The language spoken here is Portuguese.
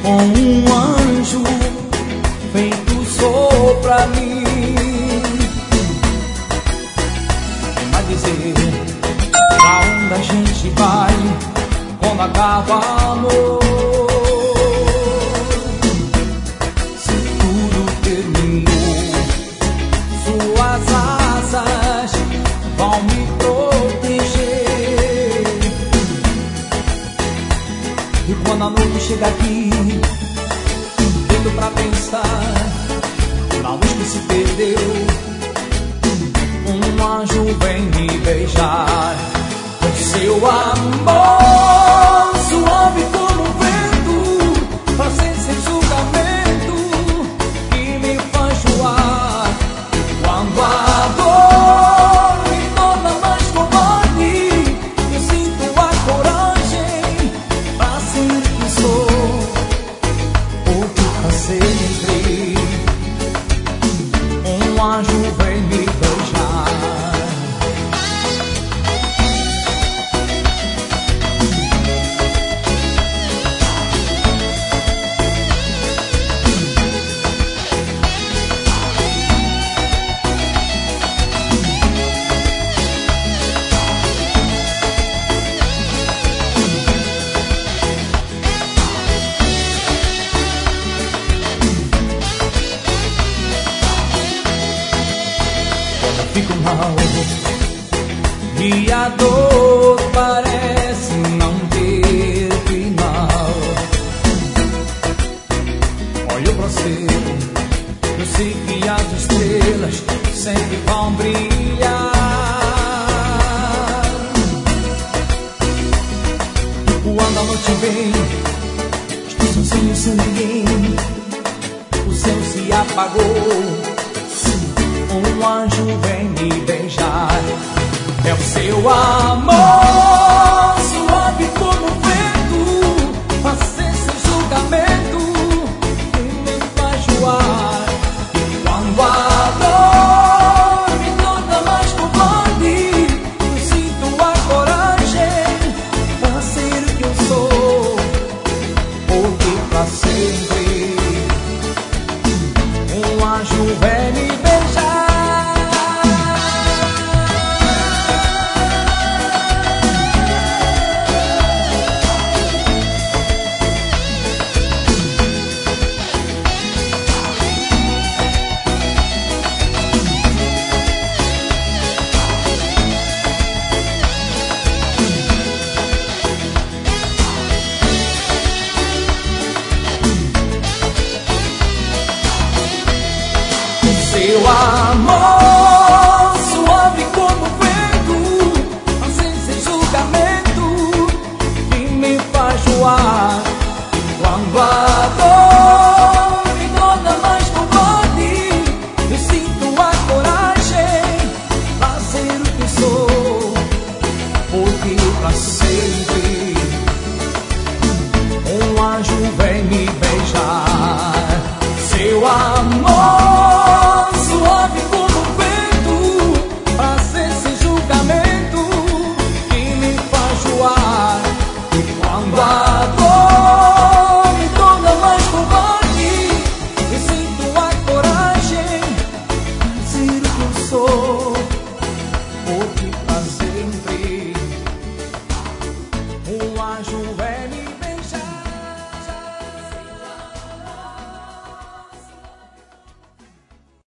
com um anjo feito só pra mim. Quem vai dizer pra onde a gente vai quando acaba o amor? Se tudo terminou, suas asas vão me proteger. E quando a noite chega aqui, deito pra pensar na luz que se perdeu, um anjo vem me beijar com seu amor suave como o vento, fazer sem julgamento, que me faz voar. Quando a dor me torna mais covarde, eu sinto a coragem pra ser que sou, porque pra sempre um anjo vem me beijar. Fico mal e a dor parece não ter final. Olho pra você, eu sei que as estrelas sempre vão brilhar. Quando a noite vem, estou sozinho sem ninguém, o céu se apagou, um anjo vem me beijar. É o seu amor suave como o vento, fazer sem julgamento, que me faz voar. E quando a dor me torna mais covarde, eu sinto a coragem pra ser o que eu sou, porque pra sempre um anjo vem me beijar. Seu amor suave como o vento, fazer sem julgamento, que me faz voar. Quando a dor me torna mais covarde, eu sinto a coragem pra ser o que sou, porque pra sempre um anjo vem